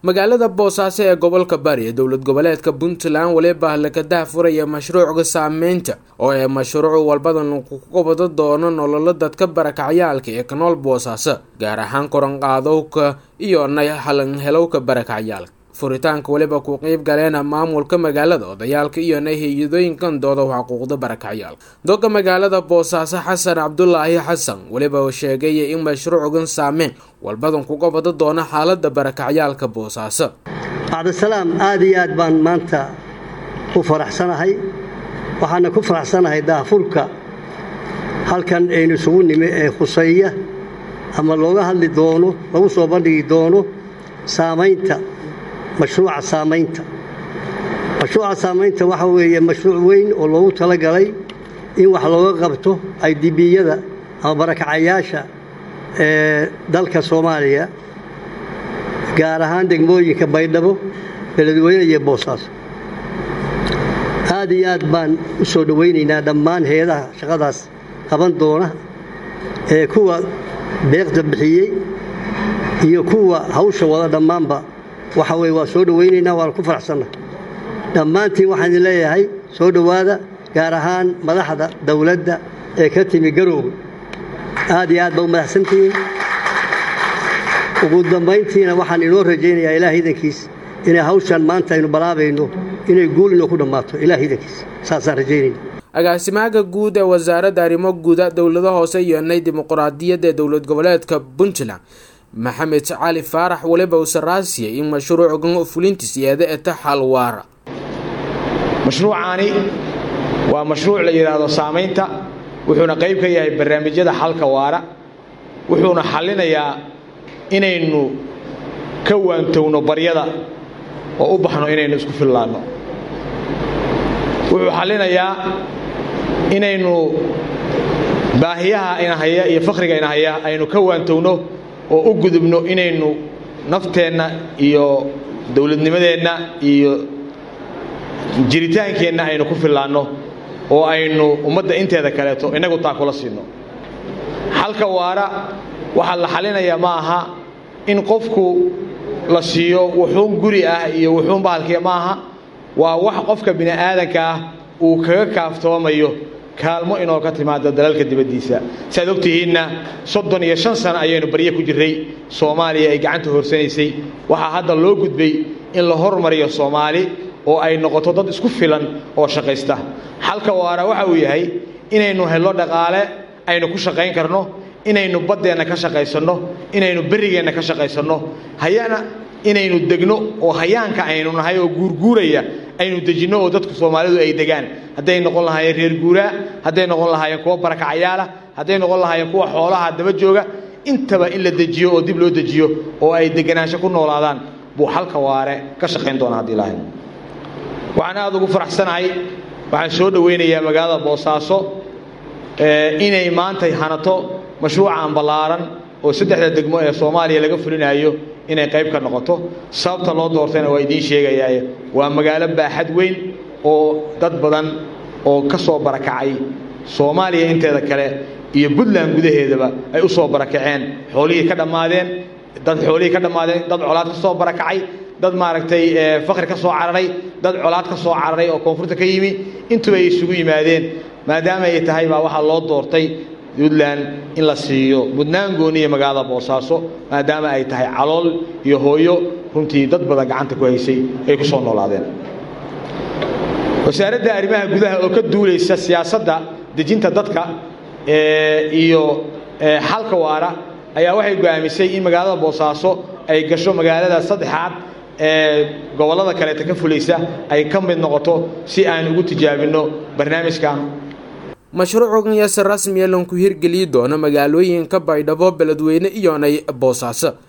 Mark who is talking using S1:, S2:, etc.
S1: magaalada Boosaaso ee gobolka Bari dowlad goboleedka Puntland waliba la ka daafuraya mashruuca saameynta oo ay mashruuc walbadan ku qabado doono nolol dadka barakacayaalka ee ka nool Boosaaso gaar ahaan koran qaadowka iyo halan helowka barakacayaalka furitaanka waliba ku qayb galeen maamulka magaalada odayaalka iyo hay'adooyinkan dooda xuquuqda barakacayaalka doga magaalada Boosaaso Xasan Cabdullaahi Xasan waliba uu sheegay in mashruucan saameyn walbadan ku qabado doono xaaladda barakacayaalka Boosaaso
S2: bacda salaam aad iyo aad baan maanta ku faraxsanahay waxaan ku faraxsanahay daafurka halkan aynu isugu nime ee Khusayya ama looga hadli doono lagu soo bandhigi doono saameynta مشروع سامينتا waxa weeye mashruuc weyn oo loogu tala galay in wax looga qabto IDB-yada ama barakacayaasha ee dalka Soomaaliya gaar ahaan degmooyinka Baydhabo Beledweyne iyo Boosaaso aad iyo aad baan u soo dhaweynaynaa dhammaan hay'adaha shaqadaas qaban doona ee kuwa deeqda bixiyay iyo kuwa hawsha wada dhamaanba waxa way waa soo dhaweynayna waan ku faraxsanahay dhamaantiin waxaan leeyahay soo dhawaada gaar ahaan madaxda dawladda ee ka timi Garowe aad iyo aad baa mahadsantiin ugu dambeyntiina waxaan inoo rajaynayaa Ilaahay idankiis inay hawshan maanta aynu balaabayno inay guul inoo ku dhamaato Ilaahay idankiis saasaan rajaynayna agaasimaha guud ee wasaaradda arrimo guud dawladda hoose iyo dimuqraadiyadda dawlad goboleedka Puntland محمد علي فارح waliba uu saraasiyay in mashruucan fulintiisa ay tahay waara
S3: mashruucani waa mashruuc la yiraahdo saameynta wuxuuna qayb ka yahay barnaamijyada xalka waara wuxuuna xalinayaa inaynu ka waantowno baryada oo u baxno inaynu isku fillaano wuxuu xalinayaa inaynu baahiyaha inahaya iyo faqriga inahaya aynu ka waantowno oo u gudubno inaynu nafteena iyo dawladnimadeena iyo jiritaankeenna aynu ku filaano oo aynu ummadda inteeda kaleeto inagu taa kula siino halka waara waxa la xalinayaa ma aha in qofku la siiyo wuxuu guri ah iyo wuxuu bahalkiya ma aha waa wax qofka bini aadanka ah uu kaga kaaftoomayo kaalmo inoo ka timaado dalalka dibadiisa saad ogtihiina 35 sano ayaynu bariye ku jiray Soomaaliya ay gacanta horsanaysay waxa hadda loo gudbay in la hormariyo Soomaali oo ay noqoto dad isku filan oo shaqaysta halka waara waxa uu yahay inaynu helo dhaqaale aynu ku shaqayn karno inaynu badeena ka shaqaysano inaynu barigeena ka shaqaysano hayana inaynu degno oo hayaanka aynu nahay oo guurguuraya aynu dejino oo dadku Soomaalidu ay degaan haday noqon lahaayeen reer guura haday noqon lahaayeen kuwa barakacayaala haday noqon lahaayeen kuwa xoolaha daba jooga intaba in la dejiyo oo dib loo dejiyo oo ay deganaansho ku noolaadaan buu halka waare ka shaqayn doona hadii Ilaahay waxaan aad ugu faraxsanahay waxaan soo dhaweynayaa magaalada Boosaaso inay maanta hanato mashruucan balaaran oo saddexda degmo ee Soomaaliya laga fulinayo inay qayb ka noqoto sababta loo doortayna waa idin sheegayaa waa magaalo baaxad weyn oo dad badan oo ka soo barakacay Soomaaliya inteeda kale iyo Puntland gudaheedaba ay u soo barakaceen xoolihii ka dhamaadeen dad colaad ka soo barakacay dad maaragtay faqri ka soo cararay dad colaad ka soo cararay oo koonfurta ka yimi intuba ay isugu yimaadeen maadaama ay tahay baa waxa loo doortay Puntland in la siiyo mudnaan gooniye magaalada Boosaaso maadaama ay tahay calool iyo hooyo runtii dad badan gacanta ku haysay ay ku soo noolaadeen wasaaradda arrimaha gudaha oo ka duuleysa siyaasadda dejinta dadka iyo xalka waara ayaa waxay go'aamisay in magaalada Boosaaso ay gasho magaalada saddexaad ee gobolada kale ka fulaysa ay ka mid noqoto si aan ugu tijaabino barnaamijkan
S1: mashruucan yasar rasmi ah ku hirgeli doona magaalooyinka Baydhabo Beledweyne iyo Boosaaso